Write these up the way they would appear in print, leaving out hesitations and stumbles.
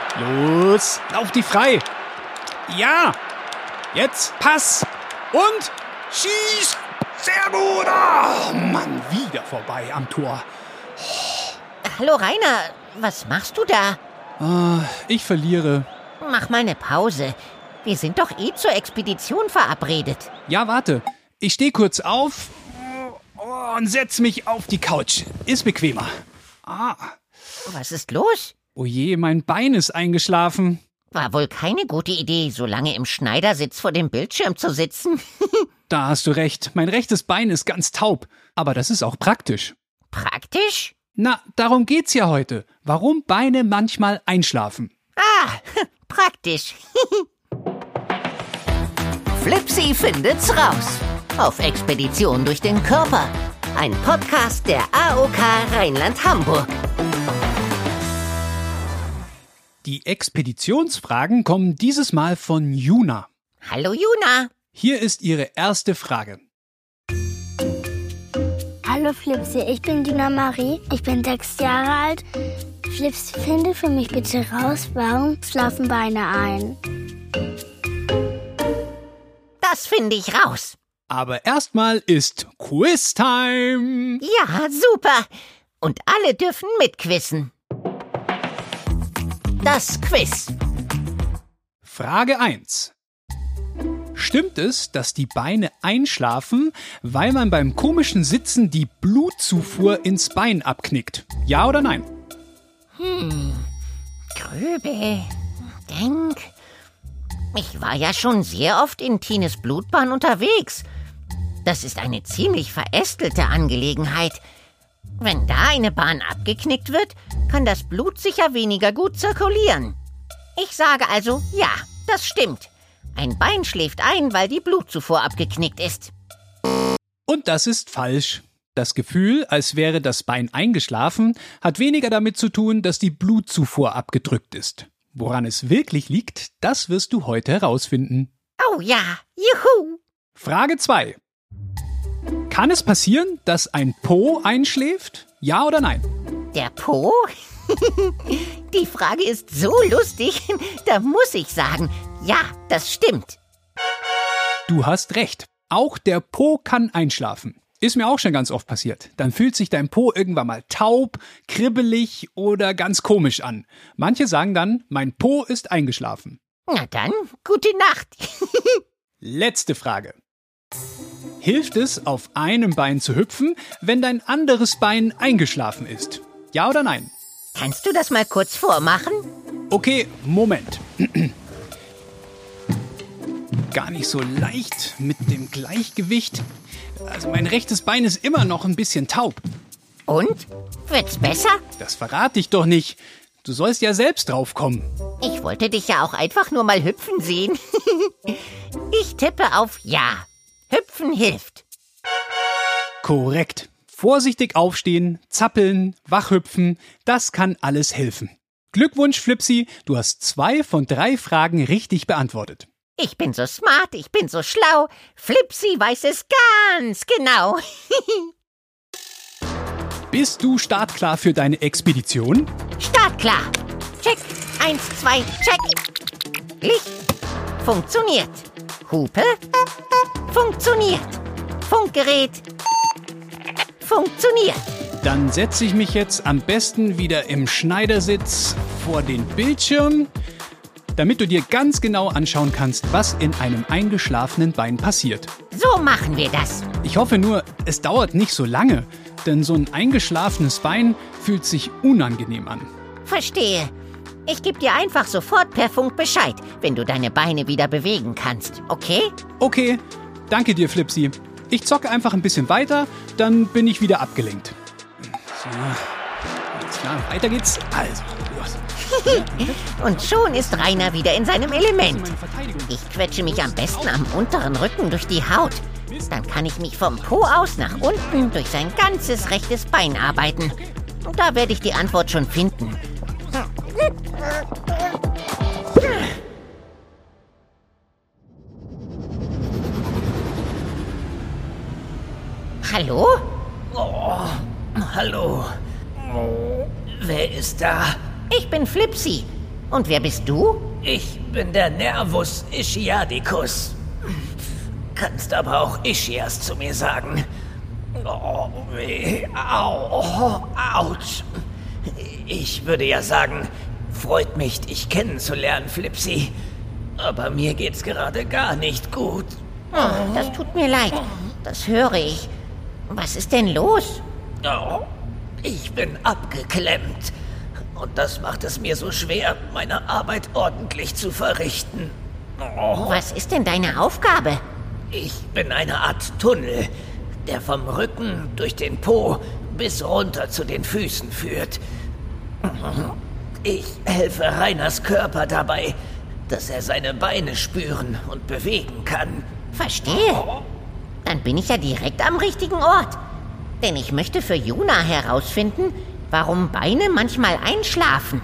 Los, lauf die frei. Ja, jetzt Pass und schieß. Sehr gut. Oh, Mann, wieder vorbei am Tor. Hallo Rainer, was machst du da? Ich verliere. Mach mal eine Pause. Wir sind doch zur Expedition verabredet. Ja, warte. Ich stehe kurz auf und setz mich auf die Couch. Ist bequemer. Was ist los? Oh je, mein Bein ist eingeschlafen. War wohl keine gute Idee, so lange im Schneidersitz vor dem Bildschirm zu sitzen. Da hast du recht. Mein rechtes Bein ist ganz taub. Aber das ist auch praktisch. Praktisch? Na, darum geht's ja heute. Warum Beine manchmal einschlafen. Praktisch. Flipsi findet's raus. Auf Expedition durch den Körper. Ein Podcast der AOK Rheinland-Hamburg. Die Expeditionsfragen kommen dieses Mal von Juna. Hallo Juna. Hier ist ihre erste Frage. Hallo Flipsi, ich bin Dina Marie, ich bin 6 Jahre alt. Flipsi, finde für mich bitte raus, warum schlafen Beine ein? Das finde ich raus. Aber erstmal ist Quiz-Time. Ja, super. Und alle dürfen mitquissen. Das Quiz. Frage 1. Stimmt es, dass die Beine einschlafen, weil man beim komischen Sitzen die Blutzufuhr ins Bein abknickt? Ja oder nein? Grübel. Denk. Ich war ja schon sehr oft in Tines Blutbahn unterwegs. Das ist eine ziemlich verästelte Angelegenheit. Wenn da eine Bahn abgeknickt wird, kann das Blut sicher weniger gut zirkulieren. Ich sage also, ja, das stimmt. Ein Bein schläft ein, weil die Blutzufuhr abgeknickt ist. Und das ist falsch. Das Gefühl, als wäre das Bein eingeschlafen, hat weniger damit zu tun, dass die Blutzufuhr abgedrückt ist. Woran es wirklich liegt, das wirst du heute herausfinden. Oh ja, juhu! Frage 2. Kann es passieren, dass ein Po einschläft? Ja oder nein? Der Po? Die Frage ist so lustig, da muss ich sagen, ja, das stimmt. Du hast recht. Auch der Po kann einschlafen. Ist mir auch schon ganz oft passiert. Dann fühlt sich dein Po irgendwann mal taub, kribbelig oder ganz komisch an. Manche sagen dann, mein Po ist eingeschlafen. Na dann, gute Nacht. Letzte Frage. Hilft es, auf einem Bein zu hüpfen, wenn dein anderes Bein eingeschlafen ist? Ja oder nein? Kannst du das mal kurz vormachen? Okay, Moment. Gar nicht so leicht mit dem Gleichgewicht. Also mein rechtes Bein ist immer noch ein bisschen taub. Und? Wird's besser? Das verrate ich doch nicht. Du sollst ja selbst drauf kommen. Ich wollte dich ja auch einfach nur mal hüpfen sehen. Ich tippe auf Ja. Hüpfen hilft. Korrekt. Vorsichtig aufstehen, zappeln, wachhüpfen, das kann alles helfen. Glückwunsch, Flipsi, du hast 2 von 3 Fragen richtig beantwortet. Ich bin so smart, ich bin so schlau. Flipsi weiß es ganz genau. Bist du startklar für deine Expedition? Startklar. Check. 1, 2, check. Licht. Funktioniert. Hupe. Funktioniert. Funkgerät. Funktioniert. Dann setze ich mich jetzt am besten wieder im Schneidersitz vor den Bildschirm, damit du dir ganz genau anschauen kannst, was in einem eingeschlafenen Bein passiert. So machen wir das. Ich hoffe nur, es dauert nicht so lange, denn so ein eingeschlafenes Bein fühlt sich unangenehm an. Verstehe. Ich gebe dir einfach sofort per Funk Bescheid, wenn du deine Beine wieder bewegen kannst, okay? Okay, danke dir, Flipsi. Ich zocke einfach ein bisschen weiter, dann bin ich wieder abgelenkt. So, alles klar, weiter geht's. Also, los. Und schon ist Rainer wieder in seinem Element. Ich quetsche mich am besten am unteren Rücken durch die Haut. Dann kann ich mich vom Po aus nach unten durch sein ganzes rechtes Bein arbeiten. Und da werde ich die Antwort schon finden. Hallo? Hallo. Wer ist da? Ich bin Flipsi. Und wer bist du? Ich bin der Nervus Ischiadicus. Kannst aber auch Ischias zu mir sagen. Oh, weh, au, autsch. Ich würde ja sagen, freut mich, dich kennenzulernen, Flipsy. Aber mir geht's gerade gar nicht gut. Oh, das tut mir leid. Das höre ich. Was ist denn los? Oh, ich bin abgeklemmt. Und das macht es mir so schwer, meine Arbeit ordentlich zu verrichten. Oh. Was ist denn deine Aufgabe? Ich bin eine Art Tunnel, der vom Rücken durch den Po bis runter zu den Füßen führt. Ich helfe Rainers Körper dabei, dass er seine Beine spüren und bewegen kann. Verstehe. Dann bin ich ja direkt am richtigen Ort. Denn ich möchte für Juna herausfinden, warum Beine manchmal einschlafen.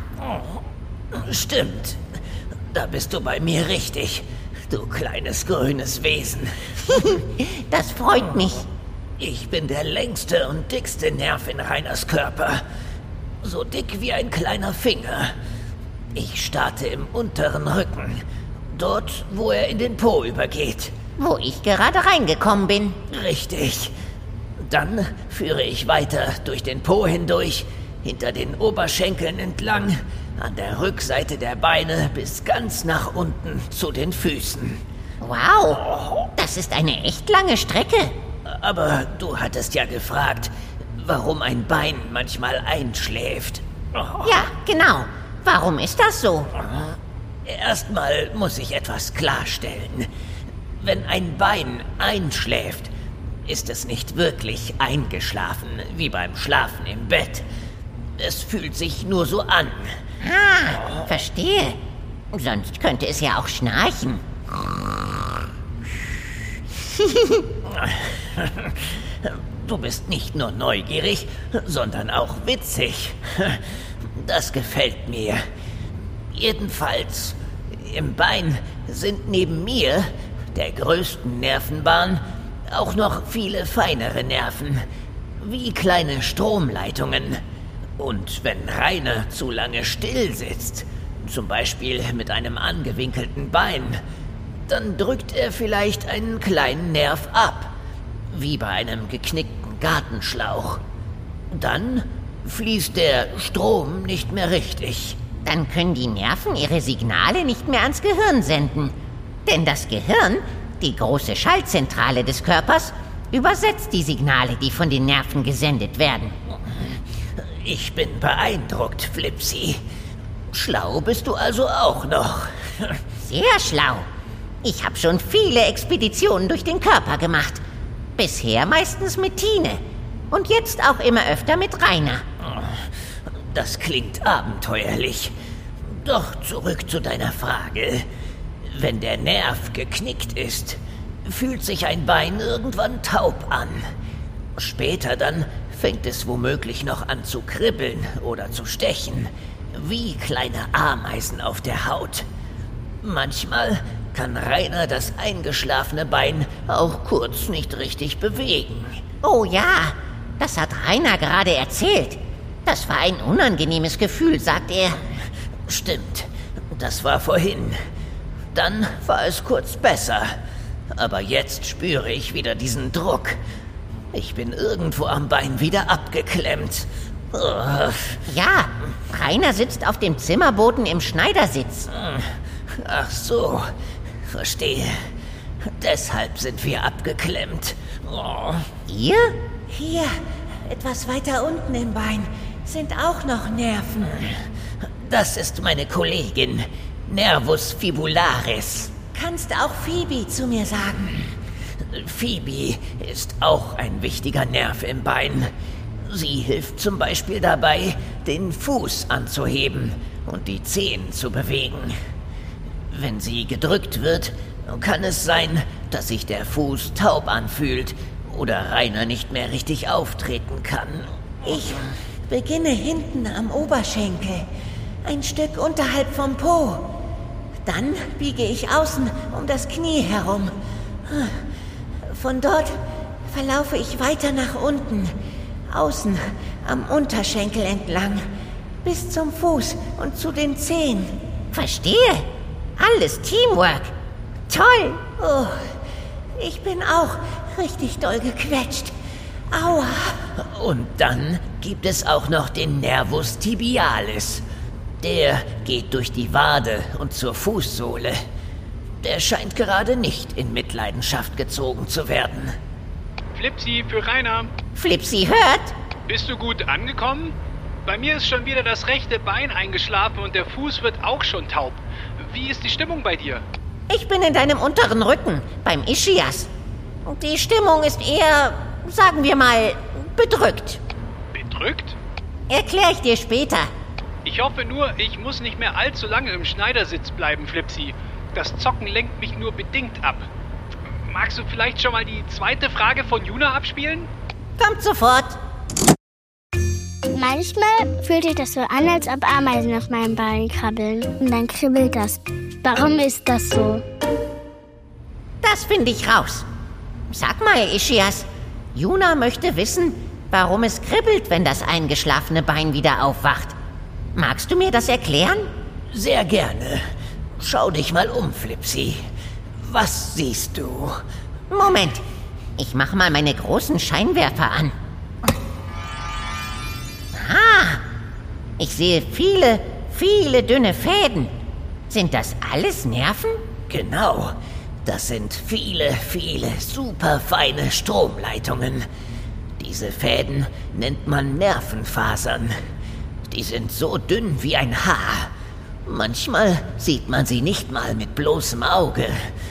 Stimmt. Da bist du bei mir richtig, du kleines grünes Wesen. Das freut mich. Ich bin der längste und dickste Nerv in Rainers Körper. So dick wie ein kleiner Finger. Ich starte im unteren Rücken. Dort, wo er in den Po übergeht. Wo ich gerade reingekommen bin. Richtig. Dann führe ich weiter durch den Po hindurch, hinter den Oberschenkeln entlang, an der Rückseite der Beine bis ganz nach unten zu den Füßen. Wow, das ist eine echt lange Strecke. Aber du hattest ja gefragt, warum ein Bein manchmal einschläft. Ja, genau. Warum ist das so? Erstmal muss ich etwas klarstellen. Wenn ein Bein einschläft, ist es nicht wirklich eingeschlafen, wie beim Schlafen im Bett. Es fühlt sich nur so an. Ah, verstehe. Sonst könnte es ja auch schnarchen. Du bist nicht nur neugierig, sondern auch witzig. Das gefällt mir. Jedenfalls, im Bein sind neben mir, der größten Nervenbahn, auch noch viele feinere Nerven, wie kleine Stromleitungen. Und wenn Rainer zu lange still sitzt, zum Beispiel mit einem angewinkelten Bein, dann drückt er vielleicht einen kleinen Nerv ab, wie bei einem geknickten Gartenschlauch. Dann fließt der Strom nicht mehr richtig. Dann können die Nerven ihre Signale nicht mehr ans Gehirn senden. Denn das Gehirn, die große Schaltzentrale des Körpers, übersetzt die Signale, die von den Nerven gesendet werden. Ich bin beeindruckt, Flipsy. Schlau bist du also auch noch. Sehr schlau. Ich habe schon viele Expeditionen durch den Körper gemacht. Bisher meistens mit Tine. Und jetzt auch immer öfter mit Rainer. Das klingt abenteuerlich. Doch zurück zu deiner Frage. Wenn der Nerv geknickt ist, fühlt sich ein Bein irgendwann taub an. Später dann fängt es womöglich noch an zu kribbeln oder zu stechen, wie kleine Ameisen auf der Haut. Manchmal kann Rainer das eingeschlafene Bein auch kurz nicht richtig bewegen. Oh ja, das hat Rainer gerade erzählt. Das war ein unangenehmes Gefühl, sagt er. Stimmt, das war vorhin. Dann war es kurz besser. Aber jetzt spüre ich wieder diesen Druck. Ich bin irgendwo am Bein wieder abgeklemmt. Ja, Rainer sitzt auf dem Zimmerboden im Schneidersitz. Ach so, verstehe. Deshalb sind wir abgeklemmt. Ihr? Hier, etwas weiter unten im Bein, sind auch noch Nerven. Das ist meine Kollegin, Nervus fibularis. Kannst auch Phoebe zu mir sagen. Phoebe ist auch ein wichtiger Nerv im Bein. Sie hilft zum Beispiel dabei, den Fuß anzuheben und die Zehen zu bewegen. Wenn sie gedrückt wird, kann es sein, dass sich der Fuß taub anfühlt oder Rainer nicht mehr richtig auftreten kann. Ich beginne hinten am Oberschenkel, ein Stück unterhalb vom Po. Dann biege ich außen um das Knie herum. Von dort verlaufe ich weiter nach unten, außen am Unterschenkel entlang, bis zum Fuß und zu den Zehen. Verstehe. Alles Teamwork. Toll. Oh, ich bin auch richtig doll gequetscht. Aua. Und dann gibt es auch noch den Nervus tibialis. Der geht durch die Wade und zur Fußsohle. Der scheint gerade nicht in Mitleidenschaft gezogen zu werden. Flipsi für Rainer. Flipsi hört. Bist du gut angekommen? Bei mir ist schon wieder das rechte Bein eingeschlafen und der Fuß wird auch schon taub. Wie ist die Stimmung bei dir? Ich bin in deinem unteren Rücken, beim Ischias. Die Stimmung ist eher, sagen wir mal, bedrückt. Bedrückt? Erkläre ich dir später. Ich hoffe nur, ich muss nicht mehr allzu lange im Schneidersitz bleiben, Flipsi. Das Zocken lenkt mich nur bedingt ab. Magst du vielleicht schon mal die zweite Frage von Juna abspielen? Kommt sofort. Manchmal fühlt sich das so an, als ob Ameisen auf meinem Bein krabbeln. Und dann kribbelt das. Warum ist das so? Das finde ich raus. Sag mal, Ischias, Juna möchte wissen, warum es kribbelt, wenn das eingeschlafene Bein wieder aufwacht. Magst du mir das erklären? Sehr gerne. Schau dich mal um, Flipsi. Was siehst du? Moment, ich mache mal meine großen Scheinwerfer an. Ah, ich sehe viele, viele dünne Fäden. Sind das alles Nerven? Genau. Das sind viele, viele superfeine Stromleitungen. Diese Fäden nennt man Nervenfasern. Die sind so dünn wie ein Haar. Manchmal sieht man sie nicht mal mit bloßem Auge.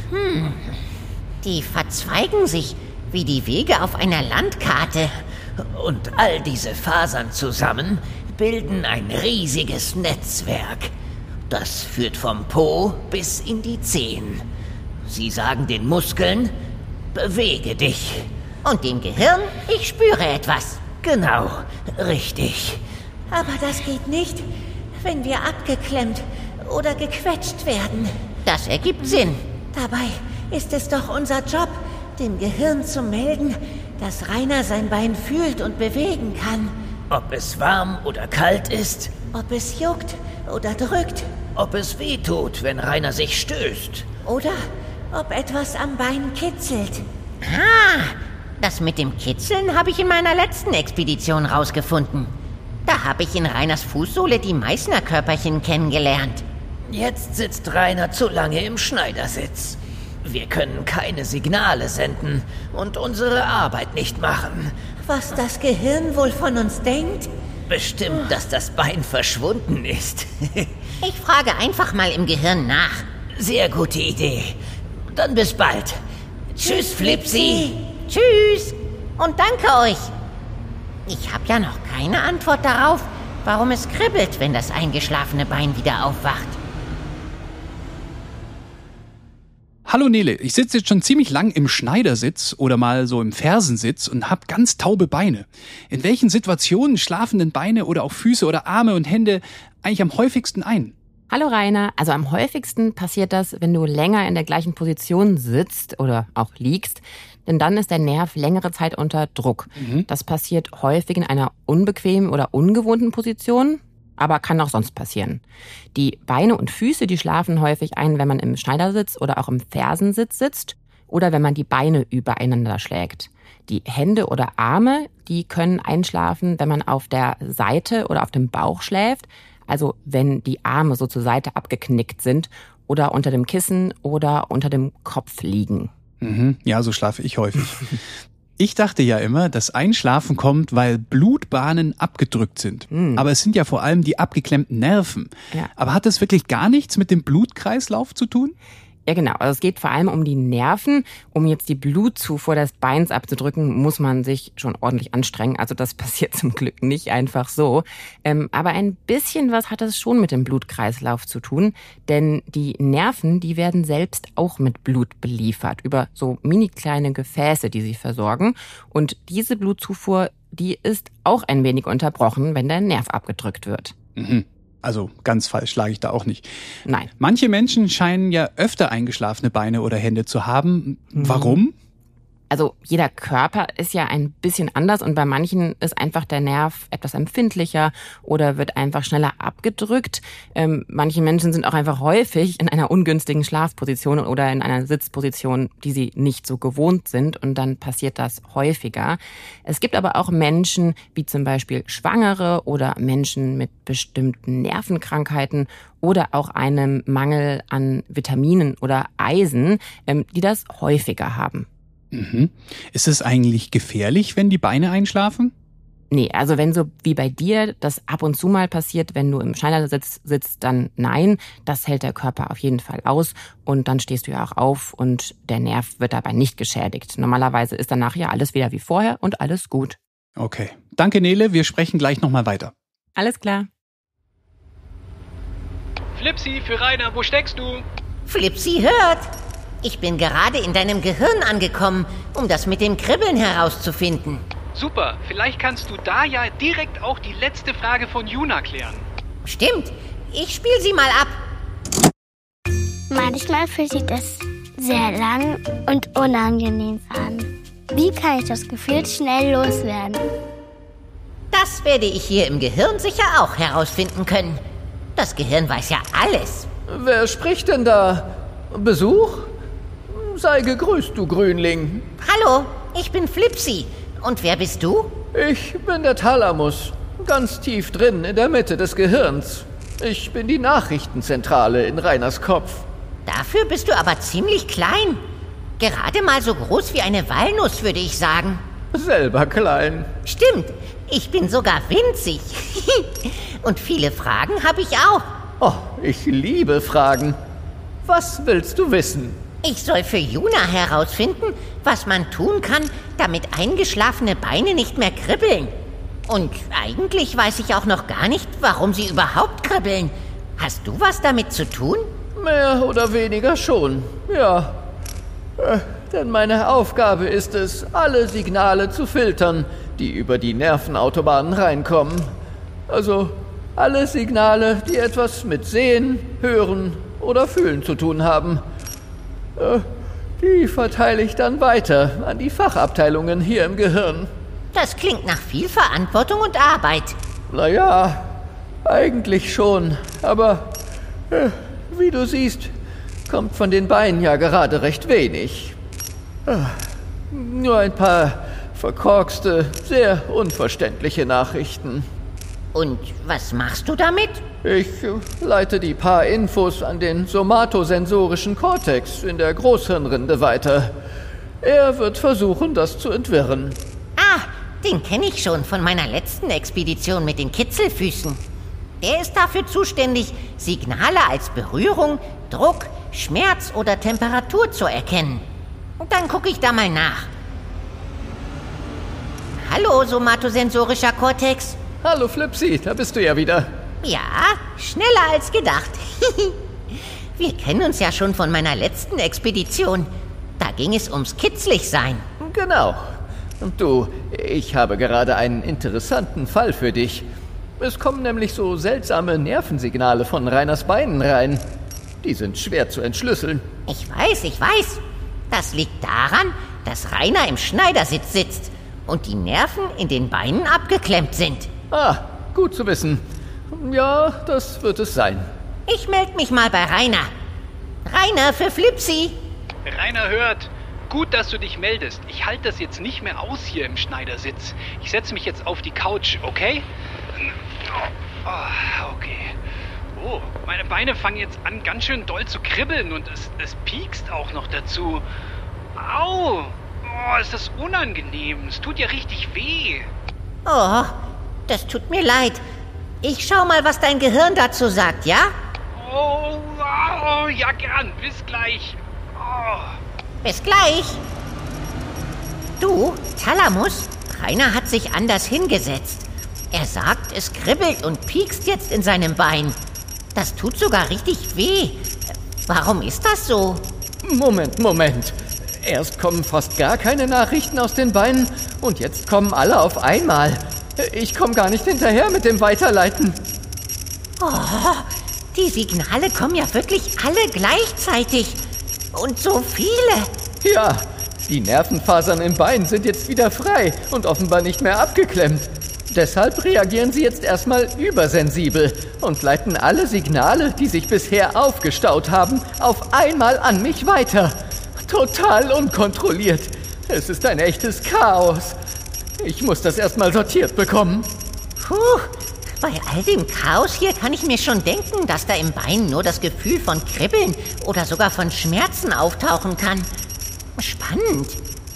Die verzweigen sich wie die Wege auf einer Landkarte. Und all diese Fasern zusammen bilden ein riesiges Netzwerk. Das führt vom Po bis in die Zehen. Sie sagen den Muskeln, bewege dich. Und dem Gehirn, ich spüre etwas. Genau, richtig. Aber das geht nicht, wenn wir abgeklemmt oder gequetscht werden. Das ergibt Sinn. Dabei ist es doch unser Job, dem Gehirn zu melden, dass Rainer sein Bein fühlt und bewegen kann. Ob es warm oder kalt ist, Ob es juckt oder drückt. ob es weh tut, wenn Rainer sich stößt. Oder ob etwas am Bein kitzelt. Das mit dem Kitzeln habe ich in meiner letzten Expedition rausgefunden. Da habe ich in Rainers Fußsohle die Meißner-Körperchen kennengelernt. Jetzt sitzt Rainer zu lange im Schneidersitz. Wir können keine Signale senden und unsere Arbeit nicht machen. Was das Gehirn wohl von uns denkt? Bestimmt, dass das Bein verschwunden ist. Ich frage einfach mal im Gehirn nach. Sehr gute Idee. Dann bis bald. Tschüss, Flipsi. Tschüss und danke euch. Ich habe ja noch keine Antwort darauf, warum es kribbelt, wenn das eingeschlafene Bein wieder aufwacht. Hallo Nele, ich sitze jetzt schon ziemlich lang im Schneidersitz oder mal so im Fersensitz und habe ganz taube Beine. In welchen Situationen schlafen denn Beine oder auch Füße oder Arme und Hände eigentlich am häufigsten ein? Hallo Rainer, also am häufigsten passiert das, wenn du länger in der gleichen Position sitzt oder auch liegst, denn dann ist der Nerv längere Zeit unter Druck. Das passiert häufig in einer unbequemen oder ungewohnten Position, aber kann auch sonst passieren. Die Beine und Füße, die schlafen häufig ein, wenn man im Schneidersitz oder auch im Fersensitz sitzt oder wenn man die Beine übereinander schlägt. Die Hände oder Arme, die können einschlafen, wenn man auf der Seite oder auf dem Bauch schläft, also wenn die Arme so zur Seite abgeknickt sind oder unter dem Kissen oder unter dem Kopf liegen. Ja, so schlafe ich häufig. Ich dachte ja immer, dass Einschlafen kommt, weil Blutbahnen abgedrückt sind. Aber es sind ja vor allem die abgeklemmten Nerven. Ja. Aber hat das wirklich gar nichts mit dem Blutkreislauf zu tun? Ja, genau. Also es geht vor allem um die Nerven. Um jetzt die Blutzufuhr des Beins abzudrücken, muss man sich schon ordentlich anstrengen. Also das passiert zum Glück nicht einfach so. Aber ein bisschen was hat es schon mit dem Blutkreislauf zu tun. Denn die Nerven, die werden selbst auch mit Blut beliefert. Über so mini kleine Gefäße, die sie versorgen. Und diese Blutzufuhr, die ist auch ein wenig unterbrochen, wenn der Nerv abgedrückt wird. Also ganz falsch lag ich da auch nicht. Nein. Manche Menschen scheinen ja öfter eingeschlafene Beine oder Hände zu haben. Warum? Also jeder Körper ist ja ein bisschen anders und bei manchen ist einfach der Nerv etwas empfindlicher oder wird einfach schneller abgedrückt. Manche Menschen sind auch einfach häufig in einer ungünstigen Schlafposition oder in einer Sitzposition, die sie nicht so gewohnt sind und dann passiert das häufiger. Es gibt aber auch Menschen wie zum Beispiel Schwangere oder Menschen mit bestimmten Nervenkrankheiten oder auch einem Mangel an Vitaminen oder Eisen, die das häufiger haben. Mhm. Ist es eigentlich gefährlich, wenn die Beine einschlafen? Nee, also wenn so wie bei dir das ab und zu mal passiert, wenn du im Schneidersitz sitzt, dann nein. Das hält der Körper auf jeden Fall aus und dann stehst du ja auch auf und der Nerv wird dabei nicht geschädigt. Normalerweise ist danach ja alles wieder wie vorher und alles gut. Okay. Danke, Nele. Wir sprechen gleich nochmal weiter. Alles klar. Flipsi, für Rainer, wo steckst du? Flipsi hört. Ich bin gerade in deinem Gehirn angekommen, um das mit dem Kribbeln herauszufinden. Super, vielleicht kannst du da ja direkt auch die letzte Frage von Juna klären. Stimmt, ich spiele sie mal ab. Manchmal fühlt sich das sehr lang und unangenehm an. Wie kann ich das Gefühl schnell loswerden? Das werde ich hier im Gehirn sicher auch herausfinden können. Das Gehirn weiß ja alles. Wer spricht denn da? Besuch? Sei gegrüßt, du Grünling. Hallo, ich bin Flipsi. Und wer bist du? Ich bin der Thalamus, ganz tief drin in der Mitte des Gehirns. Ich bin die Nachrichtenzentrale in Rainers Kopf. Dafür bist du aber ziemlich klein. Gerade mal so groß wie eine Walnuss, würde ich sagen. Selber klein. Stimmt, ich bin sogar winzig. Und viele Fragen habe ich auch. Oh, ich liebe Fragen. Was willst du wissen? Ich soll für Juna herausfinden, was man tun kann, damit eingeschlafene Beine nicht mehr kribbeln. Und eigentlich weiß ich auch noch gar nicht, warum sie überhaupt kribbeln. Hast du was damit zu tun? Mehr oder weniger schon, ja. Denn meine Aufgabe ist es, alle Signale zu filtern, die über die Nervenautobahnen reinkommen. Also alle Signale, die etwas mit Sehen, Hören oder Fühlen zu tun haben. Die verteile ich dann weiter an die Fachabteilungen hier im Gehirn. Das klingt nach viel Verantwortung und Arbeit. Naja, eigentlich schon. Aber wie du siehst, kommt von den Beinen ja gerade recht wenig. Nur ein paar verkorkste, sehr unverständliche Nachrichten. Und was machst du damit? Ich leite die paar Infos an den somatosensorischen Kortex in der Großhirnrinde weiter. Er wird versuchen, das zu entwirren. Ah, den kenne ich schon von meiner letzten Expedition mit den Kitzelfüßen. Der ist dafür zuständig, Signale als Berührung, Druck, Schmerz oder Temperatur zu erkennen. Und dann gucke ich da mal nach. Hallo, somatosensorischer Kortex. Hallo Flipsi, da bist du ja wieder. Ja, schneller als gedacht. Wir kennen uns ja schon von meiner letzten Expedition. Da ging es ums Kitzligsein. Genau. Und du, ich habe gerade einen interessanten Fall für dich. Es kommen nämlich so seltsame Nervensignale von Rainers Beinen rein. Die sind schwer zu entschlüsseln. Ich weiß. Das liegt daran, dass Rainer im Schneidersitz sitzt und die Nerven in den Beinen abgeklemmt sind. Ah, gut zu wissen. Ja, das wird es sein. Ich melde mich mal bei Rainer. Rainer für Flipsi. Rainer hört. Gut, dass du dich meldest. Ich halte das jetzt nicht mehr aus hier im Schneidersitz. Ich setze mich jetzt auf die Couch, okay? Okay. Oh, meine Beine fangen jetzt an, ganz schön doll zu kribbeln und es piekst auch noch dazu. Au! Oh, ist das unangenehm. Es tut ja richtig weh. Oh, das tut mir leid. Ich schau mal, was dein Gehirn dazu sagt, ja? Oh, ja gern. Bis gleich. Oh. Bis gleich. Du, Thalamus, Rainer hat sich anders hingesetzt. Er sagt, es kribbelt und piekst jetzt in seinem Bein. Das tut sogar richtig weh. Warum ist das so? Moment. Erst kommen fast gar keine Nachrichten aus den Beinen und jetzt kommen alle auf einmal. Ich komme gar nicht hinterher mit dem Weiterleiten. Oh, die Signale kommen ja wirklich alle gleichzeitig. Und so viele. Ja, Die Nervenfasern im Bein sind jetzt wieder frei und offenbar nicht mehr abgeklemmt. Deshalb reagieren sie jetzt erstmal übersensibel und leiten alle Signale, die sich bisher aufgestaut haben, auf einmal an mich weiter. Total unkontrolliert. Es ist ein echtes Chaos. Ich muss das erstmal sortiert bekommen. Puh, bei all dem Chaos hier kann ich mir schon denken, dass da im Bein nur das Gefühl von Kribbeln oder sogar von Schmerzen auftauchen kann. Spannend.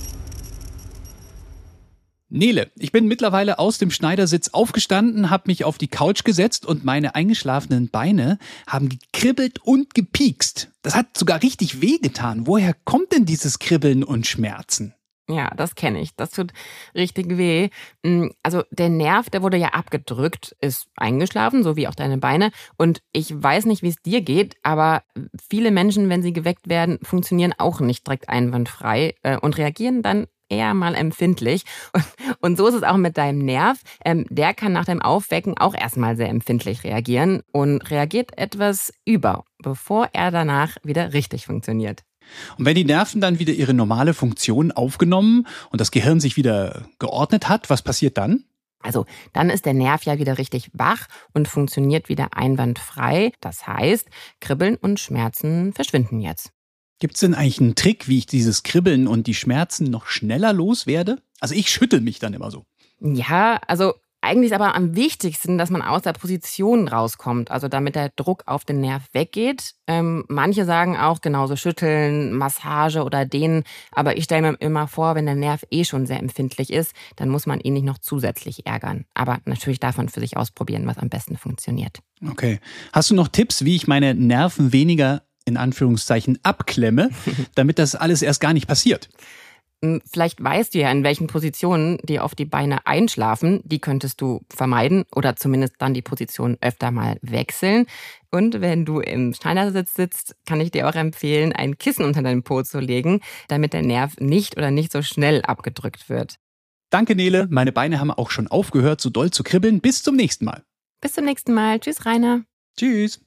Nele, ich bin mittlerweile aus dem Schneidersitz aufgestanden, habe mich auf die Couch gesetzt und meine eingeschlafenen Beine haben gekribbelt und gepiekst. Das hat sogar richtig wehgetan. Woher kommt denn dieses Kribbeln und Schmerzen? Ja, das kenne ich. Das tut richtig weh. Also der Nerv, der wurde ja abgedrückt, ist eingeschlafen, so wie auch deine Beine. Und ich weiß nicht, wie es dir geht, aber viele Menschen, wenn sie geweckt werden, funktionieren auch nicht direkt einwandfrei und reagieren dann eher mal empfindlich. Und so ist es auch mit deinem Nerv. Der kann nach dem Aufwecken auch erstmal sehr empfindlich reagieren und reagiert etwas über, bevor er danach wieder richtig funktioniert. Und wenn die Nerven dann wieder ihre normale Funktion aufgenommen und das Gehirn sich wieder geordnet hat, was passiert dann? Also dann ist der Nerv ja wieder richtig wach und funktioniert wieder einwandfrei. Das heißt, Kribbeln und Schmerzen verschwinden jetzt. Gibt es denn eigentlich einen Trick, wie ich dieses Kribbeln und die Schmerzen noch schneller loswerde? Also ich schüttel mich dann immer so. Ja, also eigentlich ist aber am wichtigsten, dass man aus der Position rauskommt, also damit der Druck auf den Nerv weggeht. Manche sagen auch genauso schütteln, Massage oder dehnen, aber ich stelle mir immer vor, wenn der Nerv schon sehr empfindlich ist, dann muss man ihn nicht noch zusätzlich ärgern. Aber natürlich darf man für sich ausprobieren, was am besten funktioniert. Okay. Hast du noch Tipps, wie ich meine Nerven weniger in Anführungszeichen abklemme, damit das alles erst gar nicht passiert? Vielleicht weißt du ja, in welchen Positionen die auf die Beine einschlafen. Die könntest du vermeiden oder zumindest dann die Position öfter mal wechseln. Und wenn du im Schneidersitz sitzt, kann ich dir auch empfehlen, ein Kissen unter deinen Po zu legen, damit der Nerv nicht so schnell abgedrückt wird. Danke, Nele. Meine Beine haben auch schon aufgehört, so doll zu kribbeln. Bis zum nächsten Mal. Bis zum nächsten Mal. Tschüss, Rainer. Tschüss.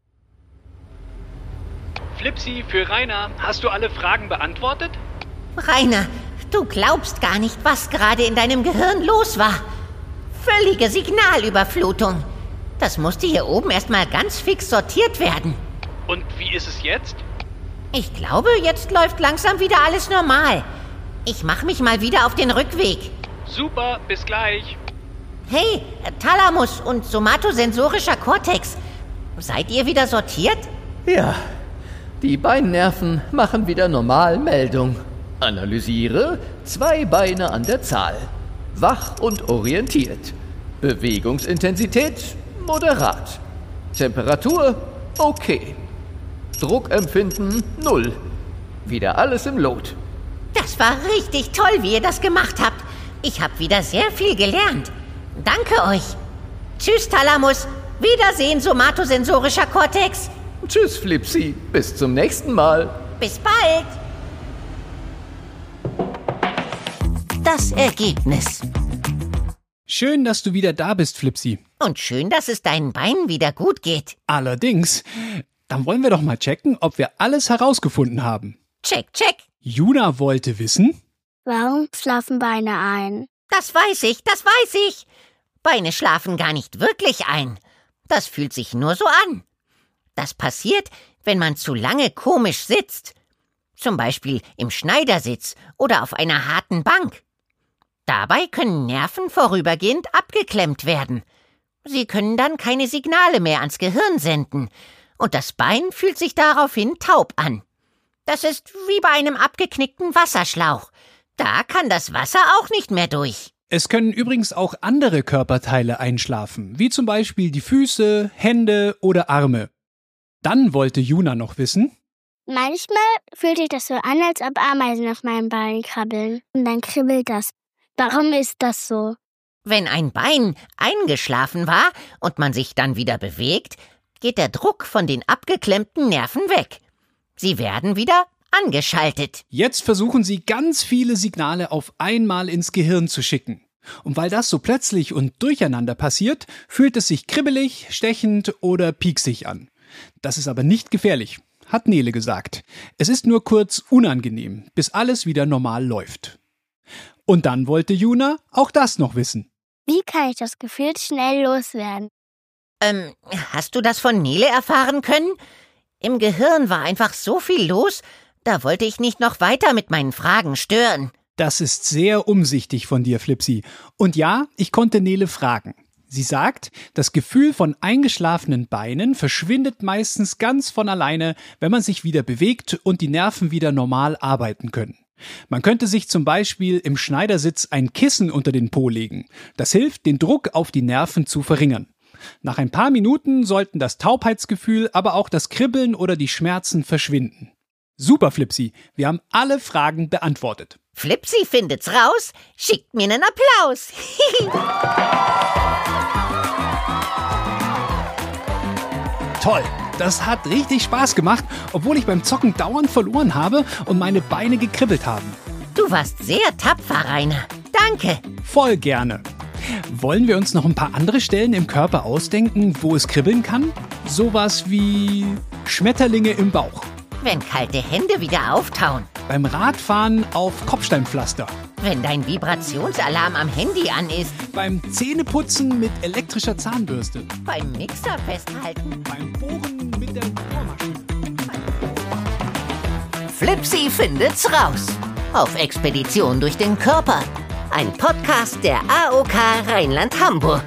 Flipsi, für Rainer, hast du alle Fragen beantwortet? Rainer, du glaubst gar nicht, was gerade in deinem Gehirn los war. Völlige Signalüberflutung. Das musste hier oben erstmal ganz fix sortiert werden. Und wie ist es jetzt? Ich glaube, jetzt läuft langsam wieder alles normal. Ich mache mich mal wieder auf den Rückweg. Super, bis gleich. Hey, Thalamus und somatosensorischer Kortex. Seid ihr wieder sortiert? Ja, die Beinnerven machen wieder normal Meldung. Analysiere 2 Beine an der Zahl. Wach und orientiert. Bewegungsintensität moderat. Temperatur okay. Druckempfinden 0. Wieder alles im Lot. Das war richtig toll, wie ihr das gemacht habt. Ich habe wieder sehr viel gelernt. Danke euch. Tschüss, Thalamus. Wiedersehen, somatosensorischer Kortex. Tschüss, Flipsi. Bis zum nächsten Mal. Bis bald. Das Ergebnis. Schön, dass du wieder da bist, Flipsi. Und schön, dass es deinen Beinen wieder gut geht. Allerdings, dann wollen wir doch mal checken, ob wir alles herausgefunden haben. Check, check. Juna wollte wissen, Warum schlafen Beine ein? Das weiß ich, das weiß ich. Beine schlafen gar nicht wirklich ein. Das fühlt sich nur so an. Das passiert, wenn man zu lange komisch sitzt. Zum Beispiel im Schneidersitz oder auf einer harten Bank. Dabei können Nerven vorübergehend abgeklemmt werden. Sie können dann keine Signale mehr ans Gehirn senden. Und das Bein fühlt sich daraufhin taub an. Das ist wie bei einem abgeknickten Wasserschlauch. Da kann das Wasser auch nicht mehr durch. es können übrigens auch andere Körperteile einschlafen, wie zum Beispiel die Füße, Hände oder Arme. Dann wollte Juna noch wissen, Manchmal fühlt sich das so an, als ob Ameisen auf meinem Bein krabbeln. Und dann kribbelt das. Warum ist das so? Wenn ein Bein eingeschlafen war und man sich dann wieder bewegt, geht der Druck von den abgeklemmten Nerven weg. Sie werden wieder angeschaltet. jetzt versuchen sie ganz viele Signale auf einmal ins Gehirn zu schicken. Und weil das so plötzlich und durcheinander passiert, fühlt es sich kribbelig, stechend oder pieksig an. Das ist aber nicht gefährlich. hat Nele gesagt. Es ist nur kurz unangenehm, bis alles wieder normal läuft. Und dann wollte Juna auch das noch wissen. Wie kann ich das Gefühl schnell loswerden? Hast du das von Nele erfahren können? Im Gehirn war einfach so viel los, da wollte ich nicht noch weiter mit meinen Fragen stören. Das ist sehr umsichtig von dir, Flipsi. Und ja, ich konnte Nele fragen. Sie sagt, das Gefühl von eingeschlafenen Beinen verschwindet meistens ganz von alleine, wenn man sich wieder bewegt und die Nerven wieder normal arbeiten können. Man könnte sich zum Beispiel im Schneidersitz ein Kissen unter den Po legen. Das hilft, den Druck auf die Nerven zu verringern. Nach ein paar Minuten sollten das Taubheitsgefühl, aber auch das Kribbeln oder die Schmerzen verschwinden. Super, Flipsi, wir haben alle Fragen beantwortet. Flipsi findet's raus, schickt mir einen Applaus. Toll, das hat richtig Spaß gemacht, obwohl ich beim Zocken dauernd verloren habe und meine Beine gekribbelt haben. Du warst sehr tapfer, Rainer. Danke. Voll gerne. Wollen wir uns noch ein paar andere Stellen im Körper ausdenken, wo es kribbeln kann? Sowas wie Schmetterlinge im Bauch. Wenn kalte Hände wieder auftauen. Beim Radfahren auf Kopfsteinpflaster. Wenn dein Vibrationsalarm am Handy an ist. Beim Zähneputzen mit elektrischer Zahnbürste. Beim Mixer festhalten. Beim Bohren mit der Bohrmaschine. Flipsi findet's raus. Auf Expedition durch den Körper. Ein Podcast der AOK Rheinland-Hamburg.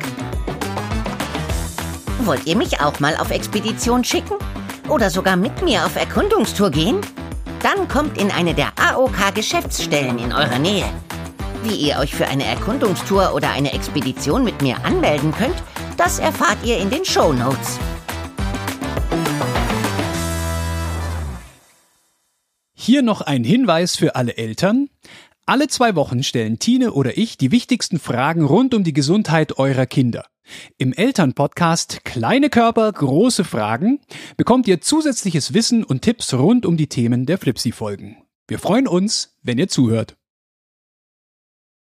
Wollt ihr mich auch mal auf Expedition schicken? Oder sogar mit mir auf Erkundungstour gehen? Dann kommt in eine der AOK-Geschäftsstellen in eurer Nähe. Wie ihr euch für eine Erkundungstour oder eine Expedition mit mir anmelden könnt, das erfahrt ihr in den Shownotes. Hier noch ein Hinweis für alle Eltern. Alle 2 Wochen stellen Tine oder ich die wichtigsten Fragen rund um die Gesundheit eurer Kinder. Im Elternpodcast Kleine Körper, große Fragen bekommt ihr zusätzliches Wissen und Tipps rund um die Themen der Flipsi-Folgen. Wir freuen uns, wenn ihr zuhört.